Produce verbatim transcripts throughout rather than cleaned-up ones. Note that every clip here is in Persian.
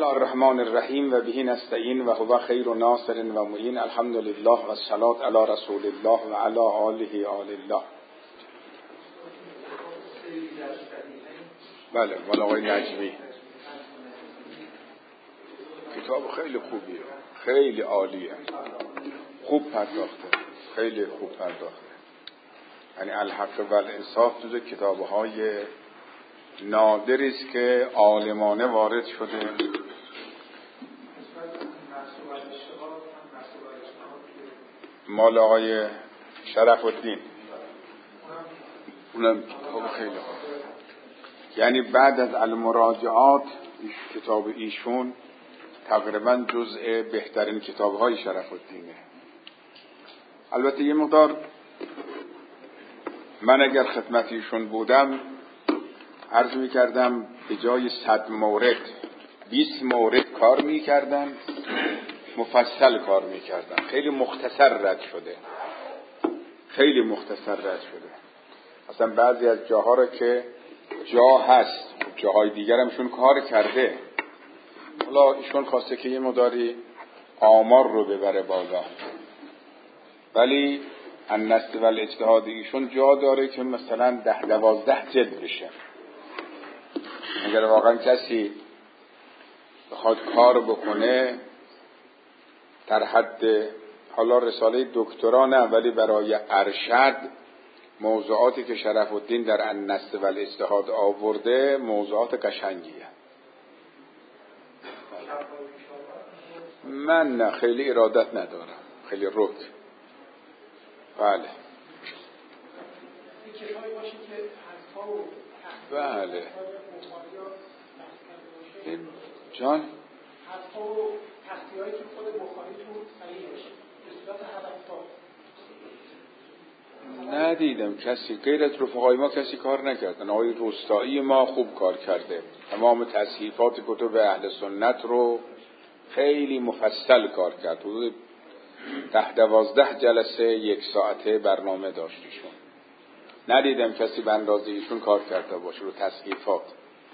الله الرحمن الرحیم و به نستعین و هو خیر ناصر و معین. الحمد لله و الصلاة علی رسول الله و علی آله آل الله. بله مال آقای نجمی. کتاب خیلی خوبیه، خیلی عالیه، خوب پرداخته، خیلی خوب پرداخته. یعنی الحق و الانصاف جزو کتاب‌های نادری است که عالمانه وارد شده. مال آقای شرف الدین، اونم کتاب خیلی خوب. یعنی بعد از المراجعات کتاب ایشون تقریبا جزء بهترین کتاب‌های شرف الدینه. البته یه مقدار من اگر خدمت ایشون بودم عرض می کردم به جای صد مورد بیست مورد کار می کردن، مفصل کار می کردن. خیلی مختصر رد شده، خیلی مختصر رد شده. اصلا بعضی از جاها را که جا هست جاهای دیگر همشون کار کرده. حالا ایشون خواسته که یه مداری آمار رو ببره بالا، ولی النص و الاجتهاد ایشون جا داره که مثلا ده دوازده جلد بشه. اگر واقعا کسی بخواد کار بکنه در حد حالا رساله دکترا نه، ولی برای ارشد موضوعاتی که شرف الدین در النص و الاجتهاد آورده موضوعات قشنگیه. من نه خیلی ارادت ندارم، خیلی رک. بله بله این جان حرفا و تحصیلایی که خود بخاری تو صحیحش به صورت هدف‌ها ندیدم کسی غیر از رفقای ما کسی کار نکردن. آقای روستایی ما خوب کار کرده، تمام تصحیفات کتب اهل سنت رو خیلی مفصل کار کرد. حدود ده دوازده جلسه یک ساعته برنامه داشتیشون. ندیدم کسی به اندازه ایشون کار کرده باشه رو تصحیفات.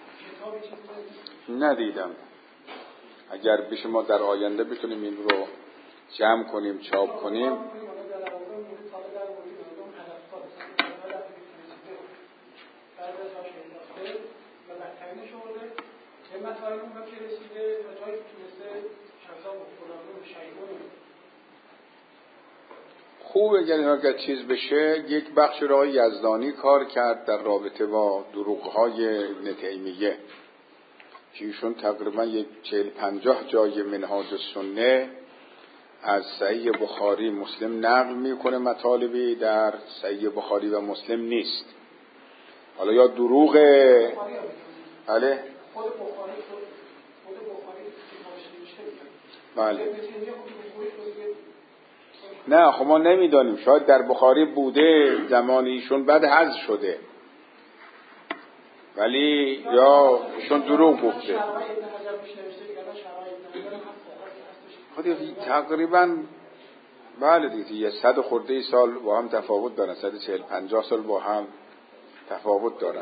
ندیدم. اگر بشه ما در آینده بتونیم این رو جمع کنیم چاپ کنیم. خوب اگر اگر چیز بشه. یک بخش را یزدانی کار کرد در رابطه با دروغ‌های ابن تیمیه که ایشون تقریبا یک چهل پنجاه جای منهاج السنه از صحیح بخاری مسلم نقل میکنه، مطالبی در صحیح بخاری و مسلم نیست. حالا یا دروغ بله بله نه خب ما نمیدانیم، شاید در بخاری بوده زمان ایشون بعد حذف شده، ولی یا ایشون دروغ گفته. خودی تقریبا بله دیگه یه صد خورده ای سال با هم تفاوت دارن، صد و چهل پنجاه سال با هم تفاوت دارن.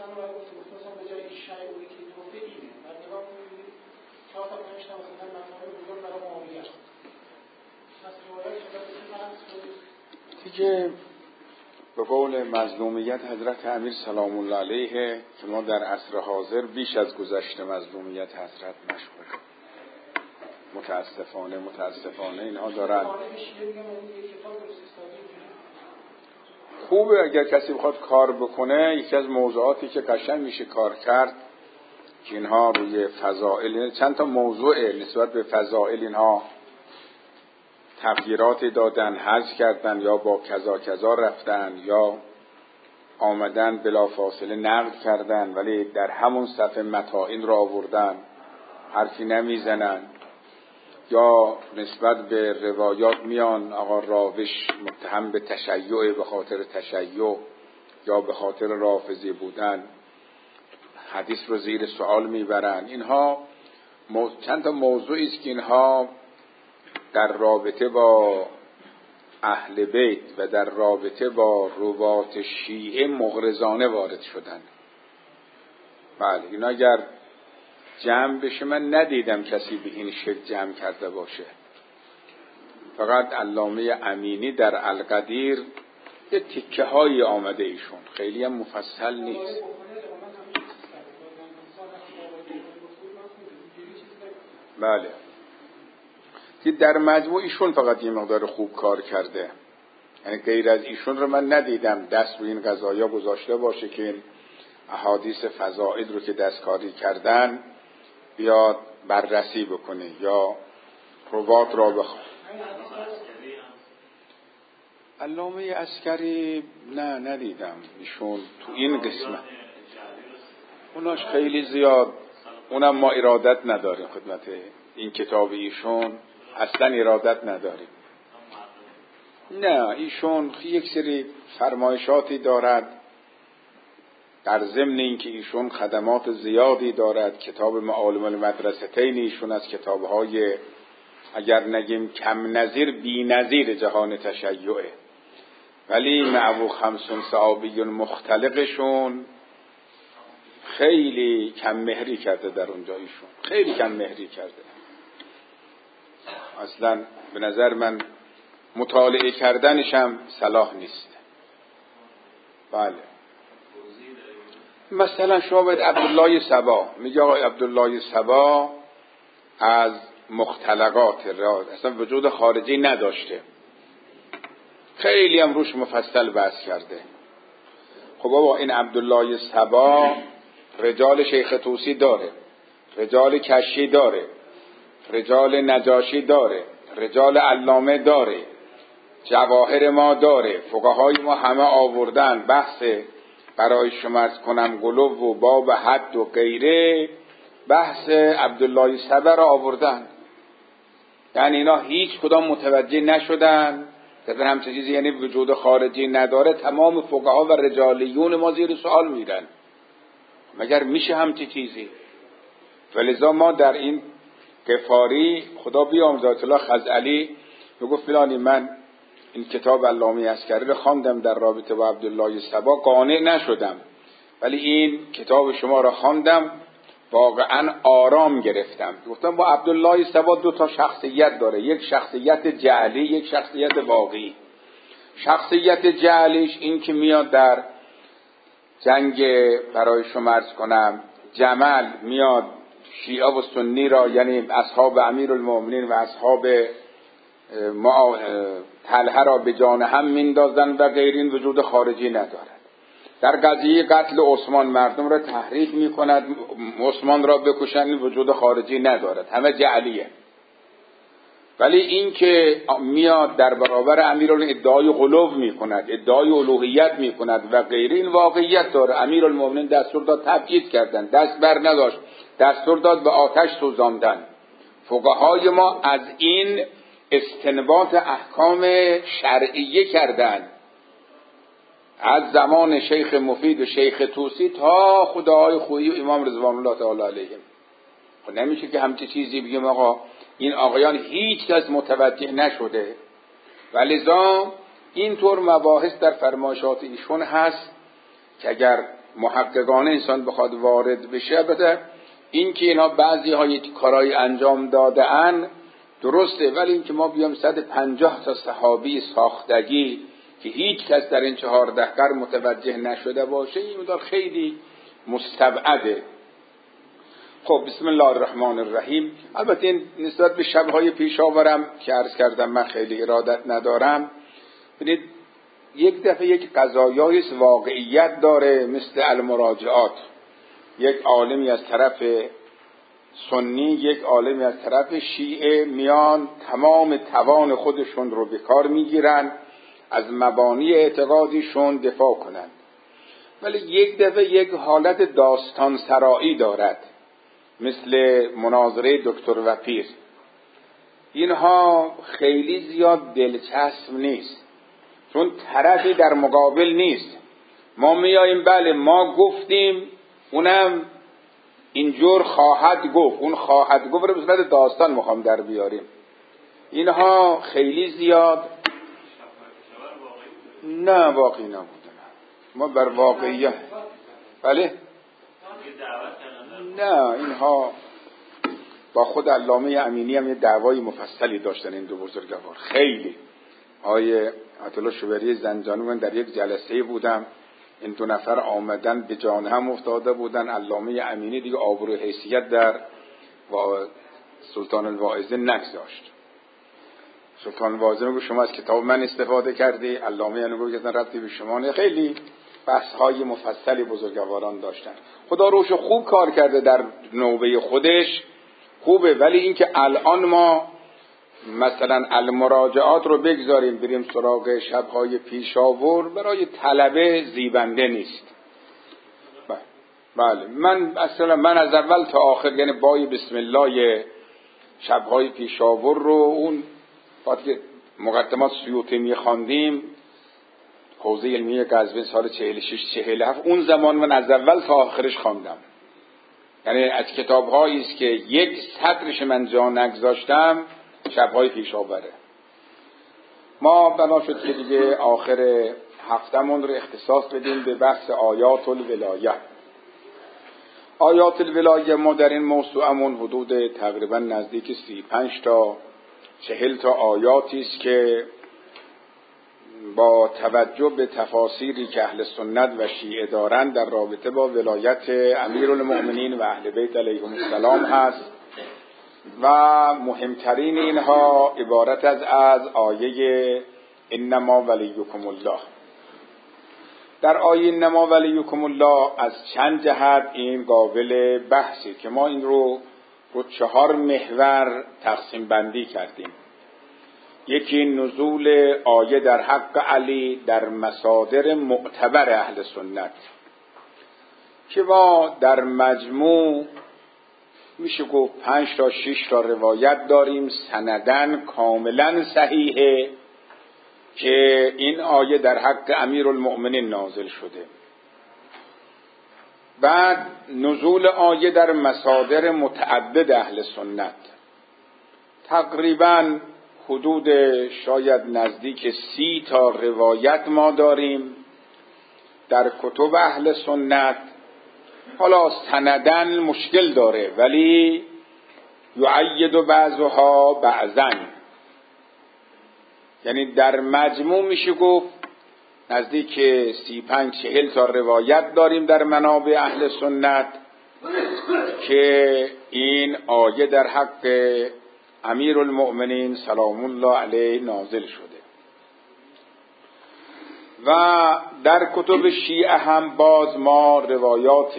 دیگه به قول مظلومیت حضرت امیر سلام الله علیه که ما در عصر حاضر بیش از گذشته مظلومیت حضرت مشغولیم. متاسفانه متاسفانه اینها دارن. خوبه اگر کسی بخواد کار بکنه. یکی از موضوعاتی که قشنگ میشه کار کرد که اینها روی فضائل، چند تا موضوع نسبت به فضائل اینها تغییرات دادن، حذف کردن یا با کذا کذا رفتن یا آمدن بلافاصله نقد کردن ولی در همون صفحه متاعین را آوردن، حرفی نمیزنن، یا نسبت به روایات میان آقا راوش متهم به تشیع به خاطر تشیع یا به خاطر رافضی بودن حدیث رو زیر سوال میبرن. اینها چند تا موضوعی است که اینها در رابطه با اهل بیت و در رابطه با روات شیعه مغرضانه وارد شدن. بله این اگر جمع بشه من ندیدم کسی به این شکل جمع کرده باشه. فقط علامه امینی در القدیر یه تیکه های آمده ایشون، خیلی هم مفصل نیست. بله که در مجموع ایشون فقط یه مقدار خوب کار کرده، یعنی غیر از ایشون رو من ندیدم دست روی این قضایا گذاشته باشه که این احادیث فضائل رو که دستکاری کردن بیاد بررسی بکنه یا روات را بخواد. علامه عسکری نه ندیدم ایشون تو این قسمت، اوناش خیلی زیاد، اونم ما ارادت نداریم خدمت این کتاب ایشون، اصلا ارادت نداریم. نه ایشون یک سری فرمایشاتی دارد، در ضمن اینکه ایشون خدمات زیادی دارد. کتاب معالم المدرستین ایشون از کتاب‌های اگر نگیم کم نظیر بی نظیر جهان تشیعه، ولی معو خمسون صحابی مختلقشون خیلی کم مهری کرده در اونجا، ایشون خیلی کم مهری کرده. اصلا به نظر من مطالعه کردنش هم صلاح نیست. بله مثلا شما باید عبدالله صبا میگه آقای عبدالله صبا از مختلقات را اصلا وجود خارجی نداشته، خیلی هم روش مفصل بحث کرده. خب بابا این عبدالله صبا رجال شیخ طوسی داره، رجال کشی داره، رجال نجاشی داره، رجال علامه داره، جواهر ما داره، فقهای ما همه آوردن. بحث برای شما از کنم قلوب و باب حد و غیره، بحث عبدالله صبا را آوردن. یعنی اینا هیچ کدام متوجه نشدن که در همچه چیزی یعنی وجود خارجی نداره. تمام فقها و رجالیون ما زیر سوال میرن مگر میشه همچه چیزی؟ ولذا ما در این قفاری خدا بیامرزه الله خزعلی میگفت فلانی من این کتاب علامه عسکری رو خواندم در رابطه با عبدالله صبا، قانع نشدم، ولی این کتاب شما رو خواندم واقعا آرام گرفتم. گفتم با عبدالله صبا دو تا شخصیت داره، یک شخصیت جعلی، یک شخصیت واقعی. شخصیت جعلیش این که میاد در جنگ برای شما عرض کنم جمل میاد شیعه و سنی را، یعنی اصحاب امیرالمومنین و اصحاب طلحه را به جان هم میندازن و غیرین، وجود خارجی ندارد. در قضیه قتل عثمان مردم را تحریک میکند عثمان را بکشن، وجود خارجی ندارد، همه جعلیه. ولی این که میاد در برابر امیرالمومنین ادعای غلو میکند، ادعای الوهیت میکند و غیرین، واقعیت داره. امیرالمومنین دستور داد تبعید کردن، دست بر نداشت، دستور داد به آتش سوزاندن. فقهای ما از این استنباط احکام شرعیه کردن از زمان شیخ مفید و شیخ طوسی تا خداهای خویی و امام رضوان الله تعالی علیهم. خب نمیشه که همچی چیزی بگیم آقا این آقایان هیچ کس متوجه نشده. ولذا اینطور مباحث در فرمایشات ایشون هست که اگر محققانه انسان بخواد وارد بشه، البته این که اینا بعضی های کارهای انجام داده ان درسته، ولی این که ما بیام صد و پنجاه تا صحابی ساختگی که هیچ کس در این چهارده قرن متوجه نشده باشه، این مدار خیلی مستبعده. خب بسم الله الرحمن الرحیم. البته این نسبت به شبهای پیشاورم که عرض کردم من خیلی ارادت ندارم. ببینید یک دفعه یک قضایای واقعیت داره مثل المراجعات، یک عالمی از طرف سنی یک عالمی از طرف شیعه میان تمام توان خودشون رو به کار میگیرن از مبانی اعتقادیشون دفاع کنند، ولی یک دفعه یک حالت داستان سرایی دارد مثل مناظره دکتر وپیر. اینها خیلی زیاد دلچسب نیست چون طرفی در مقابل نیست. ما میاییم بله ما گفتیم اونم اینجور خواهد گفت، اون خواهد گفت رو به صورت داستان میخوام در بیاریم. اینها خیلی زیاد نه واقعی نبودن. ما بر واقعیت بله نه اینها با خود علامه امینی هم یه دعوای مفصلی داشتن این دو بزرگوار، خیلی. آقای آیت الله شوبری زنجانی، من در یک جلسه بودم، این دو نفر آمدن به جان هم افتاده بودن. علامه امینی دیگه آبرو حیثیت در سلطان الواعظ نگذاشت. سلطان الواعظ میگه شما از کتاب من استفاده کردی، علامه امینی میگه اصلا ربطی به شما نه. خیلی بحث های مفصلی بزرگواران داشتن. خدا روش خوب کار کرده در نوبه خودش، خوبه. ولی اینکه الان ما مثلا المراجعات رو بگذاریم بریم سراغ شبهای پیشاور، برای طلبه زیبنده نیست. بله، من اصلا من از اول تا آخر، یعنی بای بسم الله شبهای پیشاور رو، اون وقتی که مقدمات سیوطی می‌خواندیم حوزه علمی قزوین سال چهل و شش چهل و هفت، اون زمان من از اول تا آخرش خواندم. یعنی از کتاب‌هایی است که یک سطرش من جا نگذاشتم شب‌های پیشاوره. ما بنا شد که دیگه آخر هفتمون رو اختصاص بدیم به بحث آیات الولایه. آیات الولایه ما در این موضوعمون حدود تقریبا نزدیک سی و پنج تا چهل تا آیاتی است که با توجه به تفاسیری که اهل سنت و شیعه دارند در رابطه با ولایت امیرالمؤمنین و اهل بیت علیهم السلام هست و مهمترین اینها عبارت از از آیه انما ولیکم الله. در آیه انما ولیکم الله از چند جهت این قابل بحثی که ما این رو رو چهار محور تقسیم بندی کردیم. یکی نزول آیه در حق علی در مصادر معتبر اهل سنت که ما در مجموع میشه گفت پنج تا شش تا روایت داریم سندن کاملا صحیحه که این آیه در حق امیرالمؤمنین نازل شده. بعد نزول آیه در مصادر متعدد اهل سنت، تقریباً حدود شاید نزدیک سی تا روایت ما داریم در کتب اهل سنت. حالا سندن مشکل داره ولی یعید بعضها بعضا، یعنی در مجموع میشه گفت نزدیک سی پنج چهل تا روایت داریم در منابع اهل سنت که این آیه در حق امیرالمؤمنین سلام الله علیه نازل شده. و در کتب شیعه هم باز ما روایات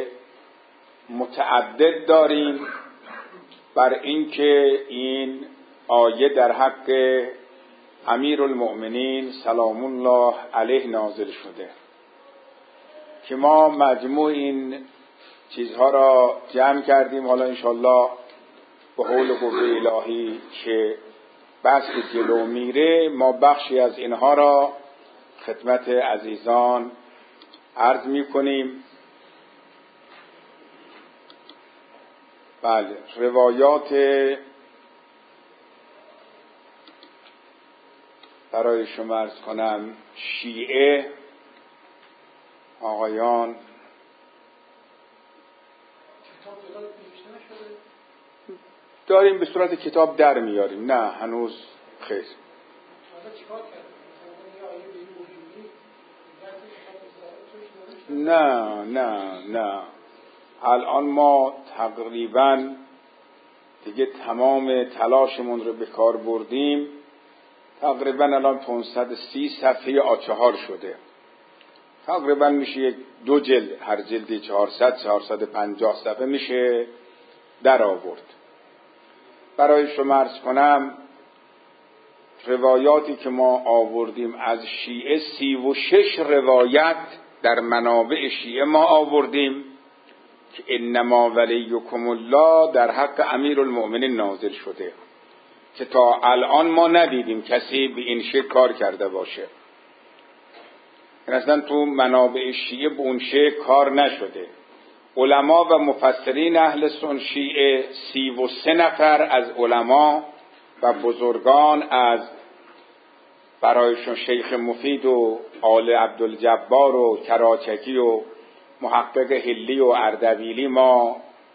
متعدد داریم بر اینکه این آیه در حق امیرالمؤمنین سلام الله علیه نازل شده که ما مجموع این چیزها را جمع کردیم. حالا انشالله به حول قوه الهی که بحث جلو میره ما بخشی از اینها را خدمت عزیزان عرض میکنیم. بله، روایات برای شما عرض کنم شیعه آقایان داریم به صورت کتاب در میاریم. نه هنوز خیر. نه نه نه الان ما تقریبا دیگه تمام تلاشمون رو به کار بردیم. تقریبا الان پانصد و سی صفحه آ چهار شده. تقریبا میشه یک دو جلد، هر جلدی چهارصد چهارصد و پنجاه صفحه میشه در آورد. برای شما عرض کنم روایاتی که ما آوردیم از شیعه سی و شش روایت در منابع شیعه ما آوردیم که انما ولیکم الله در حق امیرالمؤمنین نازل شده که تا الان ما ندیدیم کسی به این شکل کار کرده باشه. اصلا تو منابع شیعه به اون شکل کار نشده. علما و مفسرین اهل سنت شیعه سی و سه نفر از علما و بزرگان از برایشون شیخ مفید و آل عبدالجبار و کراچکی و محقق هلی و اردبیلی ما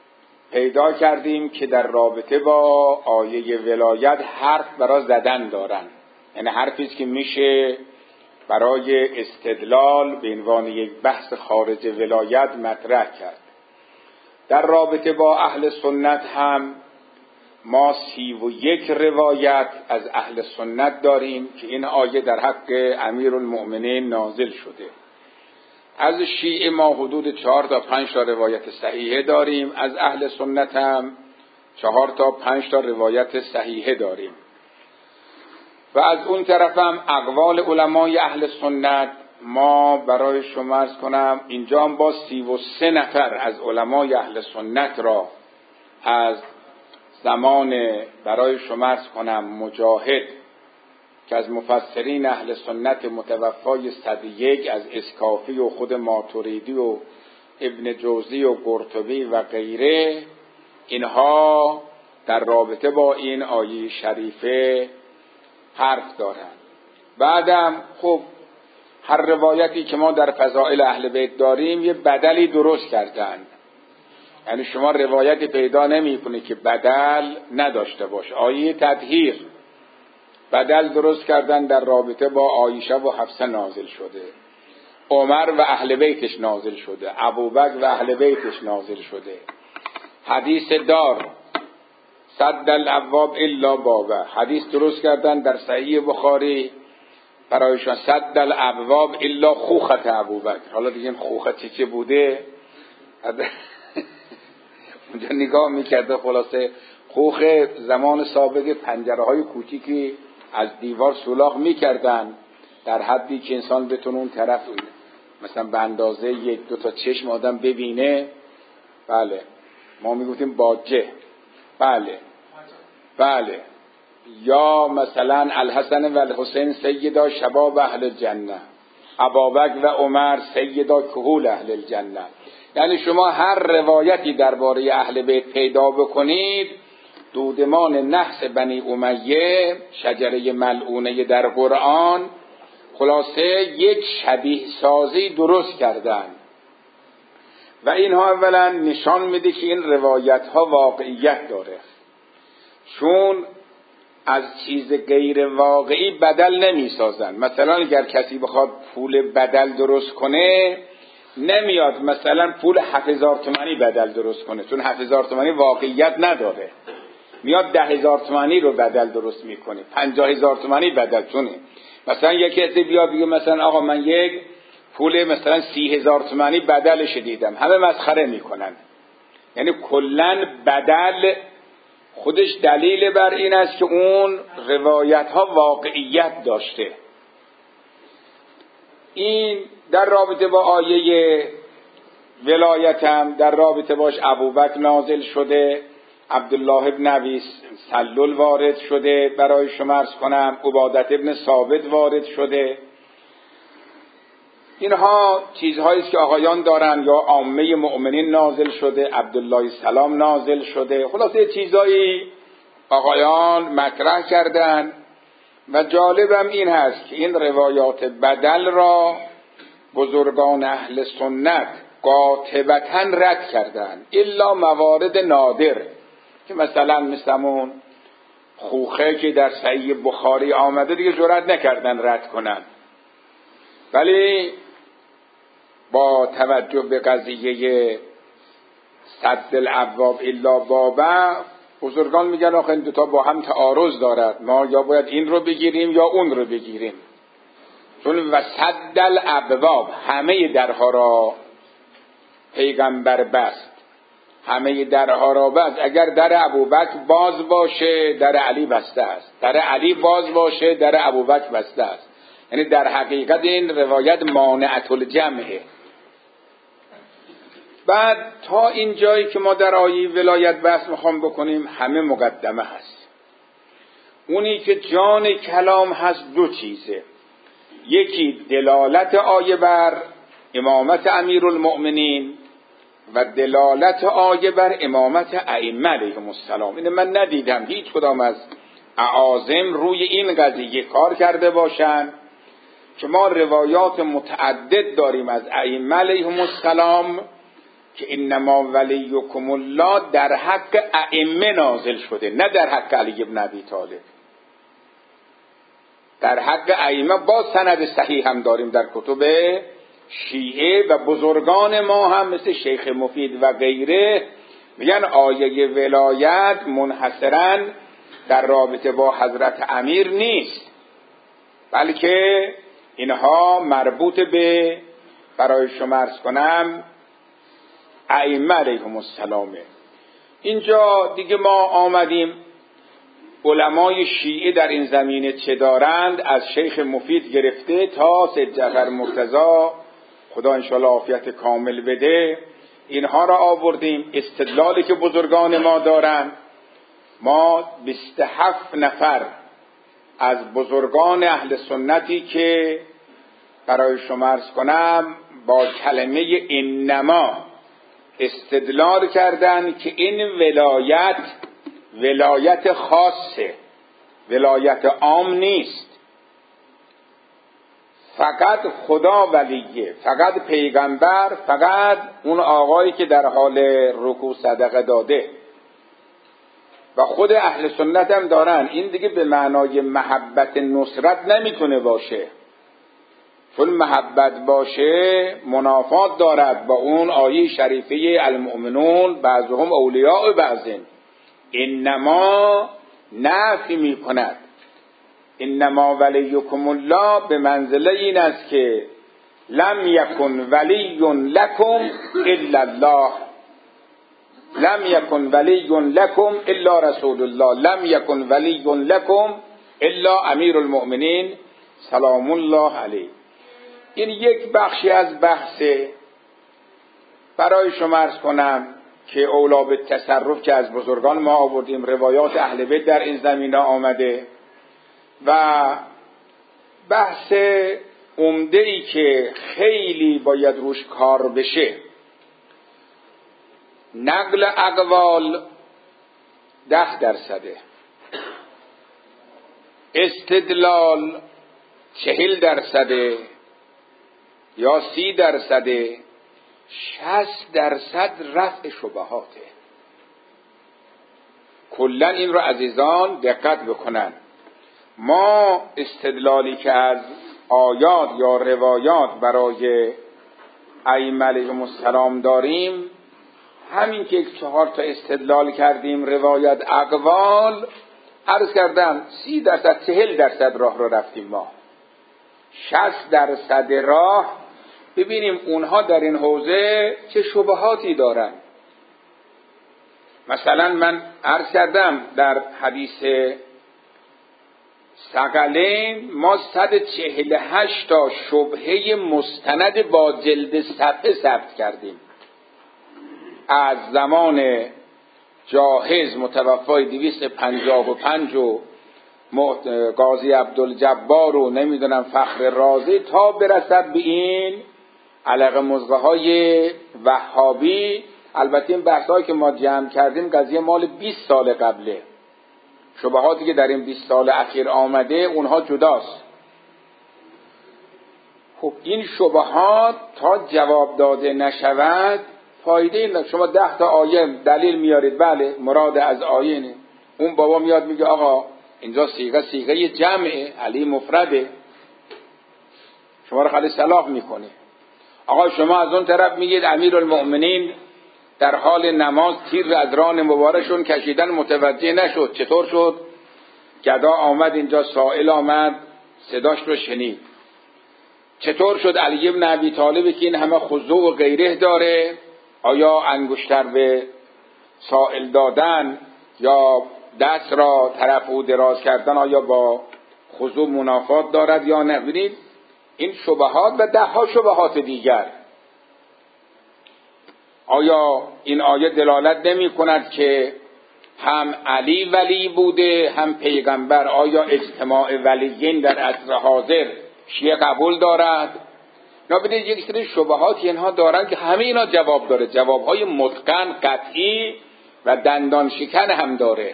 پیدا کردیم که در رابطه با آیه ولایت حرف برای زدن دارن، یعنی حرفی است که میشه برای استدلال به عنوان یک بحث خارج ولایت مطرح کرد. در رابطه با اهل سنت هم ما سی و یک روایت از اهل سنت داریم که این آیه در حق امیرالمؤمنین نازل شده. از شیعه ما حدود چهار تا پنج تا روایت صحیحه داریم، از اهل سنت هم چهار تا پنج تا روایت صحیحه داریم. و از اون طرف هم اقوال علمای اهل سنت ما برای شما عرض کنم اینجا هم با سی و سه نفر از علمای اهل سنت را از زمان برای شما عرض کنم مجاهد که از مفسرین اهل سنت متوفای صد و یک از اسکافی و خود ماتریدی و ابن جوزی و قرطبی و غیره، اینها در رابطه با این آیه شریفه حرف دارند. بعدم خب هر روایتی که ما در فضائل اهل بیت داریم یه بدلی درست کردن، یعنی شما روایتی پیدا نمی کنی که بدل نداشته باشه. آیه تطهیر بدل درست کردن در رابطه با عایشه و حفصه نازل شده، عمر و اهل بیتش نازل شده، ابوبکر و اهل بیتش نازل شده. حدیث دار صد الابواب الا بابه، حدیث درست کردن در صحیح بخاری برایشان صد الابواب الا خوخت ابوبکر. حالا دیگه خوخت چی بوده اونجا نگاه میکرده، خلاصه خوخ زمان سابق پنجره های کوچیکی از دیوار سولاخ میکردن در حدی که انسان بتونه اون طرف مثلا به اندازه یک دو تا چشم آدم ببینه. بله ما میگفتیم باجه. بله بله. یا مثلا الحسن و الحسین سیدا شباب اهل الجنه، ابوبکر و عمر سیدا کهول اهل الجنه. یعنی شما هر روایتی درباره اهل بیت پیدا بکنید، دودمان نحس بنی امیه شجره ملعونه در قرآن، خلاصه یک شبیه سازی درست کردن و اینها اولا نشان میده که این روایت ها واقعیت داره، چون از چیز غیر واقعی بدل نمی سازن. مثلا اگر کسی بخواد پول بدل درست کنه نمیاد مثلا پول هفت هزار تومانی بدل درست کنه، چون هفت هزار تومانی واقعیت نداره، میاد ده هزار تومانی رو بدل درست میکنه، پنجاه هزار تومانی بدل. چونه مثلا یکی کسی بیاد بگه مثلا آقا من یک پول مثلا سی هزار تومانی بدلش دیدم، همه مسخره میکنن. یعنی کلن بدل خودش دلیل بر این است که اون روایت ها واقعیت داشته. این در رابطه با آیه ولایت هم در رابطه باش ابوبکر نازل شده، عبدالله ابن ابی سلول وارد شده، برای شما عرض کنم عبادت ابن ثابت وارد شده. اینها چیزهایی است که آقایان دارن، یا عامه مؤمنین نازل شده، عبدالله سلام نازل شده. خلاصه چیزایی آقایان مطرح کردن و جالبم این هست که این روایات بدل را بزرگان اهل سنت قاطبتاً رد کردن، الا موارد نادر که مثلا مثلمون خوخه که در صحیح بخاری آمده دیگه جرئت نکردن رد کنن. ولی با توجه به قضیه صد الابواب الا بابه، بزرگان میگن آخه این دوتا با هم تعارض دارد، ما یا باید این رو بگیریم یا اون رو بگیریم. چون و صد الابواب همه درها را پیغمبر بست، همه درها را بست. اگر در ابوبکر باز باشه در علی بسته است، در علی باز باشه در ابوبکر بسته است. یعنی در حقیقت این روایت مانعة الجمعه. بعد تا این جایی که ما در آیه ولایت بحث میخوام بکنیم همه مقدمه هست. اونی که جان کلام هست دو چیزه، یکی دلالت آیه بر امامت امیرالمؤمنین و دلالت آیه بر امامت ائمه علیهم السلام. اینه من ندیدم هیچ کدام از اعاظم روی این قضیه کار کرده باشن که ما روایات متعدد داریم از ائمه علیهم السلام که انما ولیکم الله در حق ائمه نازل شده، نه در حق علی بن ابی طالب. در حق ائمه با سند صحیح هم داریم در کتب شیعه و بزرگان ما هم مثل شیخ مفید و غیره میگن آیه ولایت منحصراً در رابطه با حضرت امیر نیست، بلکه اینها مربوط به، برای شما عرض کنم، ائمه علیهم السلام. اینجا دیگه ما آمدیم علمای شیعه در این زمینه چه دارند، از شیخ مفید گرفته تا سید جعفر مرتضی، خدا انشاءالله عافیت کامل بده، اینها را آوردیم. استدلالی که بزرگان ما دارند، ما بیست و هفت نفر از بزرگان اهل سنتی که برای شما عرض کنم با کلمه انما استدلال کردن که این ولایت ولایت خاصه، ولایت عام نیست، فقط خدا ولیه، فقط پیغمبر، فقط اون آقایی که در حال رکوع صدقه داده. و خود اهل سنت هم دارن این دیگه به معنای محبت نصرت نمیتونه باشه، چون محبت باشه منافات دارد با اون آیه شریفه المؤمنون بعضهم اولیاء بعضن. انما نفی میکند، انما ولیکم الله به منزله این است که لم یکن ولی لکم الا الله، لم یکن ولی لکم الا رسول الله، لم یکن ولی لکم الا امیر المؤمنین سلام الله علیه. این یک بخشی از بحثه. برای شما عرض کنم که اولا به تصرف که از بزرگان ما آوردیم، روایات اهل بیت در این زمینه آمده و بحث عمده‌ای که خیلی باید روش کار بشه، نقل اقوال ده درصده، استدلال چهل درصده یا سی درصده، شصت درصد رفع شبهاته. کلا این رو عزیزان دقت بکنن. ما استدلالی که از آیات یا روایات برای ائمه علیهم السلام داریم، همین که یک چهار تا استدلال کردیم روایت اقوال، عرض کردم سی درصد چهل درصد راه رو رفتیم ما. شصت درصد راه ببینیم اونها در این حوزه چه شبهاتی دارن. مثلا من عرض کردم در حدیث ثقلین ما صد و چهل و هشت تا شبهه مستند با جلد صفحه ثبت کردیم، از زمان جاهز متوفای دویست و پنجاه و پنج و قاضی عبدالجبار و نمیدونم فخر رازی تا برسد به این علقه مزغه های وهابی. البته این بحث هایی که ما جمع کردیم قضیه مال بیست سال قبله، شبهاتی که در این بیست سال اخیر آمده اونها جداست. خب این شبهات تا جواب داده نشود فایده این. شما ده تا آیه دلیل میارید، بله مراد از آیه اینه، اون بابا میاد میگه آقا اینجا صیغه صیغه جمعه، علی مفرده، شما رو خالی صلاح میکنه. آقا شما از اون طرف میگید امیر المؤمنین در حال نماز تیر از ران مبارکشون کشیدن متوجه نشد، چطور شد؟ گدا آمد اینجا، سائل آمد صداش رو شنید. چطور شد علی بن ابی طالب که این همه خضوع و غیره داره، آیا انگشتر به سائل دادن یا دست را طرف او دراز کردن آیا با خضوع منافات دارد یا نه؟ ببینید این شبهات و ده ها شبهات دیگر. آیا این آیه دلالت نمی کند که هم علی ولی بوده هم پیغمبر؟ آیا اجتماع ولیین در عصر حاضر شیعه قبول دارد؟ نه، ببینید یک سری شبهات اینها دارن که همه اینا جواب داره، جوابهای متقن قطعی و دندان شکن هم داره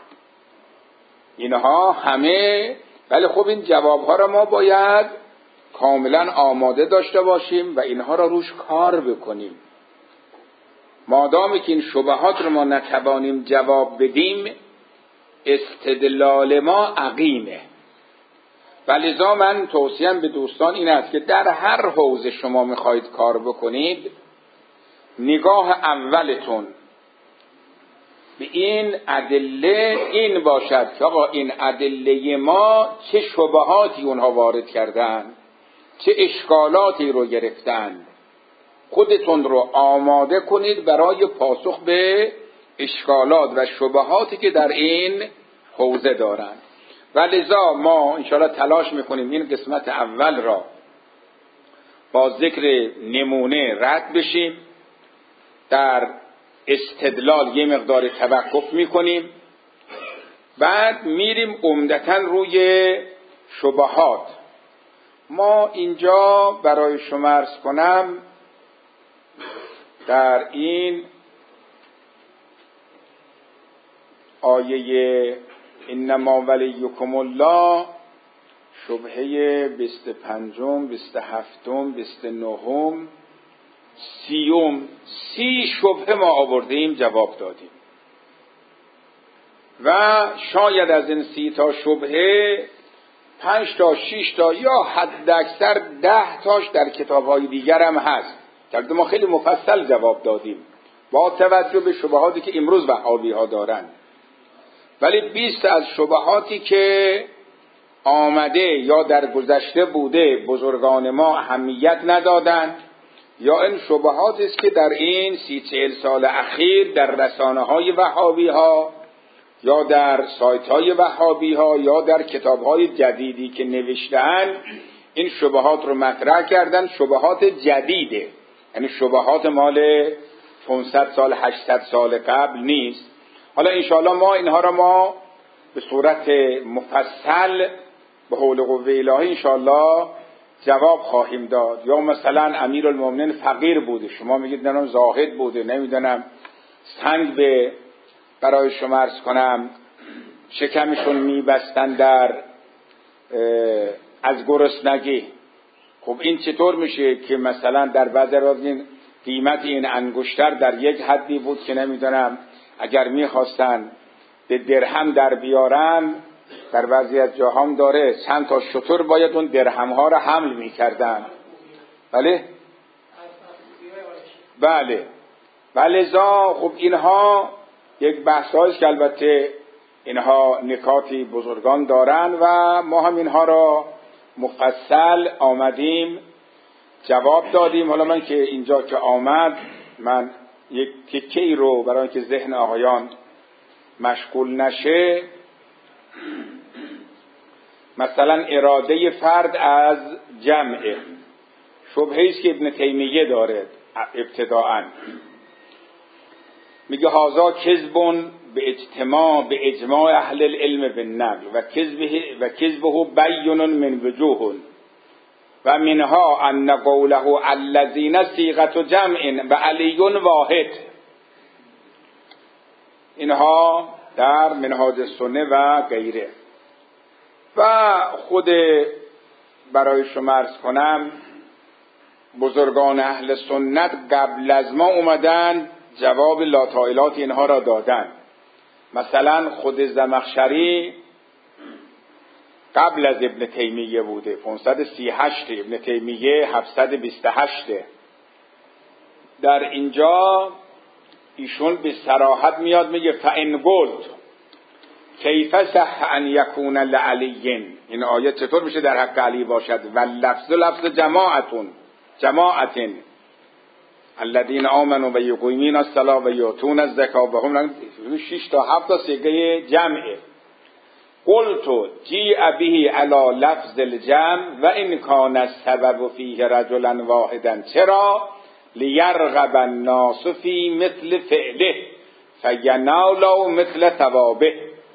اینها همه. ولی خب این جوابها را ما باید کاملا آماده داشته باشیم و اینها را روش کار بکنیم. مادامی که این شبهات رو ما نتوانیم جواب بدیم، استدلال ما عقیمه. ولذا من توصیم به دوستان این است که در هر حوزه شما میخواهید کار بکنید، نگاه اولتون به این ادله این باشد که آقا این ادله ما چه شبهاتی اونها وارد کردن، چه اشکالاتی رو گرفتن. خودتون رو آماده کنید برای پاسخ به اشکالات و شبهاتی که در این حوزه دارن. و لذا ما انشاءالله تلاش میکنیم این قسمت اول را با ذکر نمونه رد بشیم، در استدلال یه مقدار توقف میکنیم، بعد میریم عمدتاً روی شبهات. ما اینجا برای شما عرض کنم در این آیه انما ولیکم الله شبهه بیست و پنجم، بیست و هفتم، بیست و نهم، سیوم، سی شبهه ما آوردیم جواب دادیم و شاید از این سی تا شبهه پنج تا شش تا یا حد اکثر ده تاش در کتاب‌های دیگر هم هست که ما خیلی مفصل جواب دادیم با توجه به شبهاتی که امروز وهابی‌ها دارند. ولی بیست از شبهاتی که آمده یا در گذشته بوده بزرگان ما اهمیت ندادند، یا این شبهاتی است که در این سی چهل سال اخیر در رسانه‌های وهابی‌ها یا در سایت‌های وهابی‌ها یا در کتاب‌های جدیدی که نوشته‌اند این شبهات رو مطرح کردن. شبهات جدیده، یعنی شبهات مال پانصد سال هشتصد سال قبل نیست. حالا انشاءالله ما اینها را ما به صورت مفصل به حول قوه الهی انشاءالله جواب خواهیم داد. یا مثلا امیرالمومنین فقیر بوده، شما میگید نه زاهد بوده، نمیدونم سنگ به برای شما عرض کنم شکمشون میبستن در از گرسنگی. خب این چطور میشه که مثلا در بعضی راضین قیمت این انگشتر در یک حدی بود که نمیدونم اگر میخواستن به درهم در بیارن، در بعضی از جاهام داره چند تا شتر باید اون درهم ها را حمل میکردن. بله بله ولذا خب اینها یک بحث هایست که البته اینها نکاتی بزرگان دارن و ما هم اینها را مفصل آمدیم جواب دادیم. حالا من که اینجا که آمد من یک تیکه ای رو برای اینکه ذهن آقایان مشغول نشه، مثلا اراده فرد از جمعه شبهه است که ابن تیمیه داره ابتداءً، میگه هازا کذبون به اجتماع به اجماع اهل العلم بالنقل و کذبه و کذبه بیون من وجوه و منها ان قوله الذین صیغه جمع و علی واحد. اینها در منهاج السنه و غیره. و خود برای شما عرض کنم بزرگان اهل سنت قبل از ما اومدن جواب لاتائلات اینها را دادن. مثلا خود زمخشری قبل از ابن تیمیه بوده، پانصد و سی و هشت، ابن تیمیه هفتصد و بیست و هشت. در اینجا ایشون به صراحت میاد میگه فان قلت کیف صح ان یکون لعلی، این آیه چطور میشه در حق علی باشد؟ و لفظ لفظ جماعتون جماعتن الذين آمنوا و یقیمون الصلاة و یؤتون الزکاة و هم شش تا هفت تا صیغه جمعه. قلت جیء به علی لفظ الجمع و ان کان السبب فیه رجلا واحدا. چرا؟ لیرغب الناس فی مثل فعله فینالوا مثل ثوابه.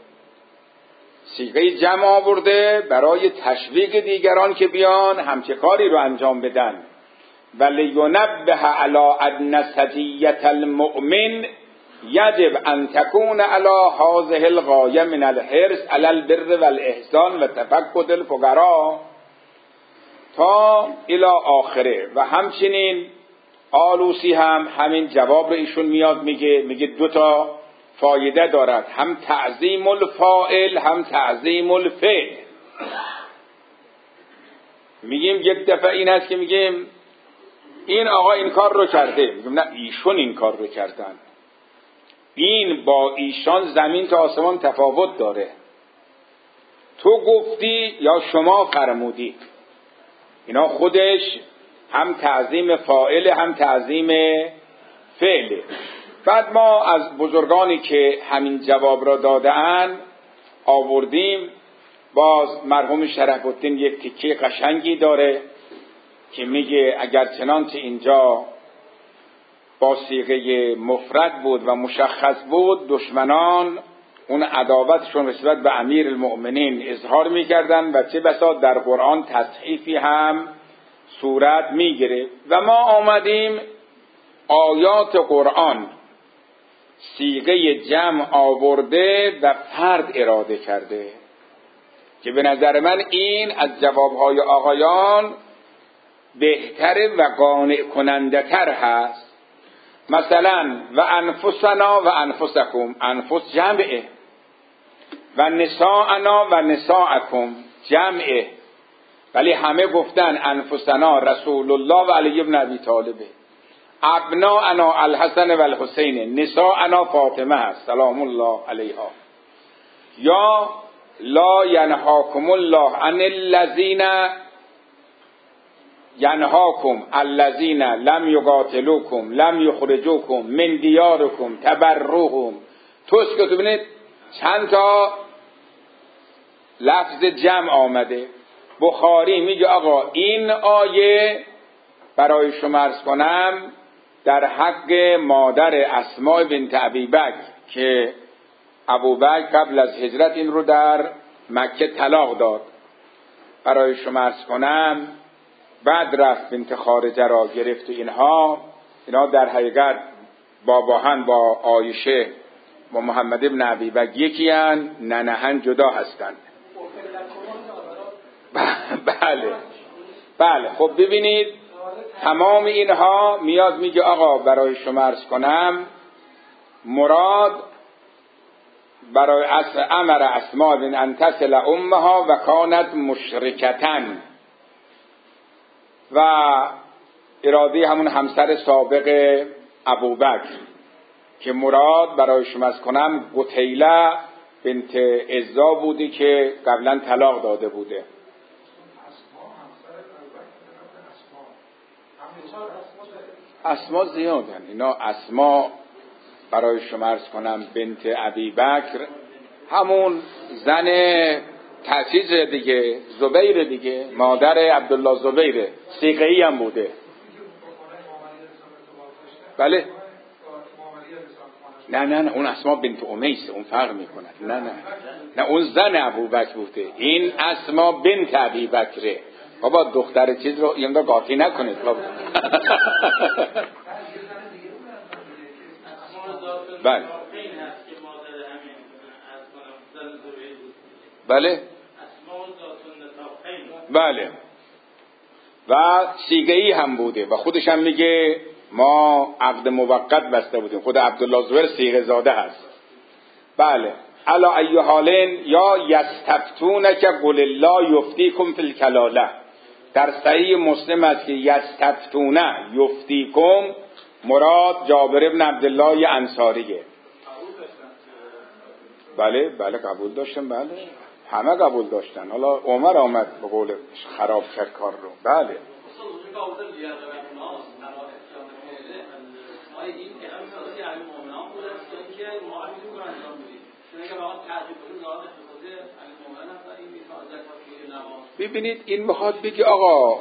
صیغه جمع آورده برای تشویق دیگران که بیان همچه کاری رو انجام بدن. وَلِيُنَبِّهَ عَلَىٰ أَنَّ سَجِيَّةَ الْمُؤْمِنِ يَجِبْ أَن تَكُونَ عَلَىٰ هَٰذِهِ الْغَایَةِ مِنَ الْحِرْصِ عَلَى الْبِرِّ وَالْإِحْسَانِ وَتَفَقُّدِ الْفُقَرَاءِ. تا الی آخره. و همچنین آلوسی هم همین جواب رو ایشون میاد میگه میگه دو تا فایده دارد، هم تعظیم الفاعل هم تعظیم الفعل. میگیم یک دفعه این هست که میگیم این آقا این کار رو کرده، میگیم نه ایشون این کار رو کردن، این با ایشان زمین تا آسمان تفاوت داره، تو گفتی یا شما فرمودی. اینا خودش هم تعظیم فاعل هم تعظیم فعل. بعد ما از بزرگانی که همین جواب را دادن آوردیم. باز مرحوم شرف الدین یک تیکه قشنگی داره که میگه اگر چنانچه اینجا با صیغه مفرد بود و مشخص بود، دشمنان اون عداوتشون نسبت به امیر المؤمنین اظهار میکردن و چه بسا در قرآن تصحیفی هم صورت میگیره. و ما آمدیم آیات قرآن صیغه جمع آورده و فرد اراده کرده که به نظر من این از جوابهای آقایان بهتر و قانع کننده تر هست. مثلا و انفسنا و انفسکم، انفس جمعه، و نساءنا و نساءکم جمعه، ولی همه گفتن انفسنا رسول الله و علی ابن ابی طالبه، ابناءنا الحسن و الحسین، نساءنا فاطمه هست سلام الله علیها. یا لا ینهاکم الله عن الذین ینهاکم الذین لم یقاتلوکم لم یخرجوکم من دیارکم تبرؤهم. توست که تو ببینید چند تا لفظ جمع آمده. بخاری میگه آقا این آیه برای شما عرض کنم در حق مادر اسماء بنت ابی بکر که ابوبکر قبل از هجرت این رو در مکه طلاق داد، برای شما عرض کنم بعد رفت بنت خارجه را گرفت و اینها اینا در حقیقت باباهن با عایشه با محمد ابن ابی بکر یکی هن، ننهن جدا هستند. بله بله. خب ببینید تمام اینها میاد میگه آقا برای شما عرض کنم مراد برای اصل امر اسماء بن ان تصل امها و کانت مشرکتن، و اراده همون همسر سابق ابوبکر که مراد برای شما عرض کنم قتیله بنت عزا بودی که قبلا طلاق داده بوده. اسما زیادن اینا. اسما برای شما عرض کنم بنت ابی بکر همون زن تأسیس دیگه، زبیر دیگه، مادر عبدالله زبیر، صیغه‌ای هم بوده. بله نه نه نه اون اسما بنت امیس، اون فرق میکنه. نه نه نه اون زن ابوبکر بوده، این اسما بنت ابی بکره. بابا دختر چیز رو اینجا قاطی نکنید بابا. بله بله بله. و صیغه‌ای هم بوده و خودش هم میگه ما عقد موقت بسته بودیم. خود عبدالله زبیر صیغه زاده هست. بله. علا ای حالین یا یستفتونک قل الله یفتیکم فی الکلاله. در صحیح مسلم است که یستفتونه یفتیکم مراد جابر ابن عبدالله انصاریه. بله بله قبول داشتن. بله همه قبول داشتن. حالا عمر آمد به قول خراب کرد کار رو. بله ببینید این میخواد بگی آقا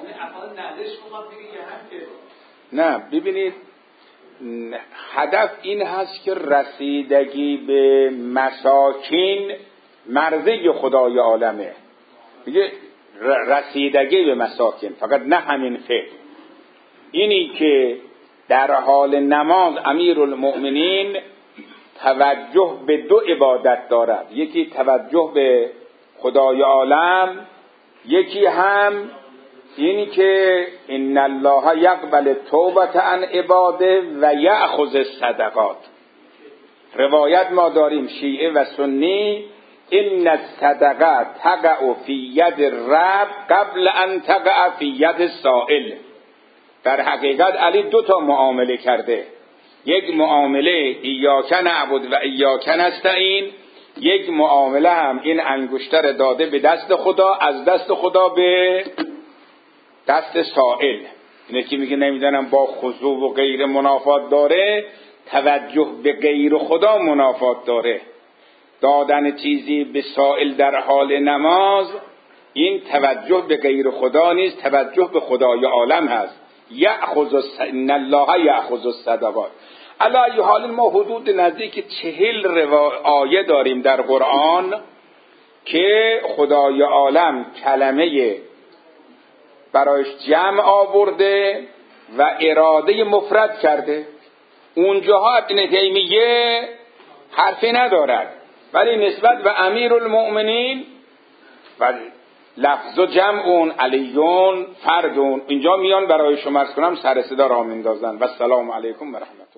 نه، ببینید هدف این هست که رسیدگی به مساکین مرضی خدای عالمه. میگه رسیدگی به مساکین، فقط نه همین فعل. اینی که در حال نماز امیرالمؤمنین توجه به دو عبادت دارد، یکی توجه به خدای عالم، یکی هم اینی که ان الله یقبل توبة عن عباده و یأخذ الصدقات. روایت ما داریم شیعه و سنی، ان الصدقه تقع فی ید الرب قبل ان تقع فی ید السائل. در حقیقت علی دو تا معامله کرده، یک معامله ایاک نعبد و ایاک نستعین، یک معامله هم این انگشتر داده به دست خدا، از دست خدا به دست سائل. اینه که میگه نمیدونم با خضوع و غیر منافات داره، توجه به غیر خدا منافات داره. دادن چیزی به سائل در حال نماز این توجه به غیر خدا نیست، توجه به خدای عالم هست. یأخذ ان الله یأخذ الصدقات. علی ای حال ما حدود نزدیک چهل آیه داریم در قرآن که خدای عالم کلمه برایش جمع آورده و اراده مفرد کرده. اونجاها ابن تیمیه حرفی ندارد، ولی نسبت به امیرالمؤمنین و لفظ و جمعون علیون فردون اینجا میان برای شما عرض کنم سر صدا راه میندازن. و السلام علیکم و رحمت